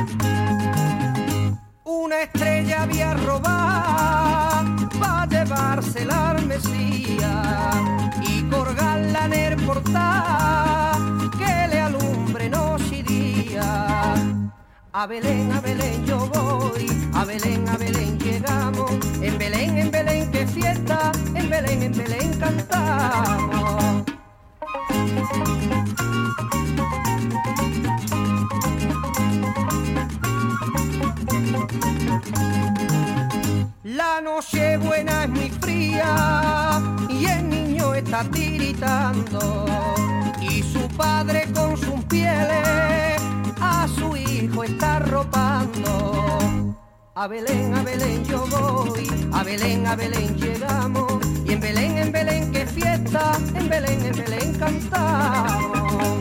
Una estrella había robado pa' llevársela al Mesías y colgarla en el portal que le alumbre noche y día. A Belén yo voy, a Belén llegamos, en Belén qué fiesta, en Belén cantamos. La noche buena es muy fría y el niño está tiritando y su padre con sus pieles a su hijo está arropando. A Belén yo voy, a Belén llegamos y en Belén qué fiesta, en Belén cantamos.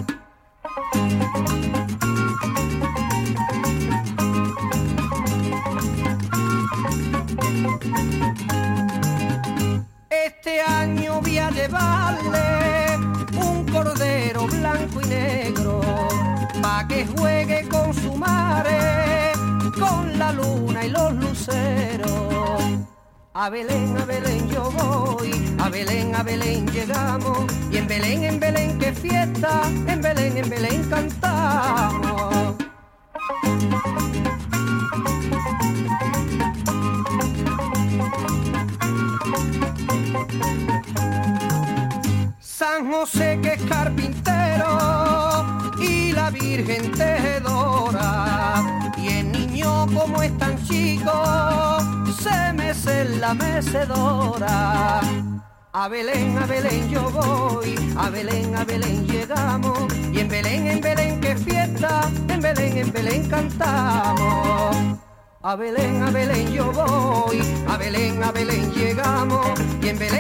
Este año voy a llevarle un cordero blanco y negro pa' que juegue con su madre, con la luna y los luceros. A Belén yo voy, a Belén llegamos y en Belén qué fiesta, en Belén cantamos. San José que es carpintero y la Virgen tejedora y el niño como es tan chico se mece en la mecedora. A Belén yo voy, a Belén llegamos y en Belén qué fiesta, en Belén cantamos. A Belén yo voy, a Belén llegamos y en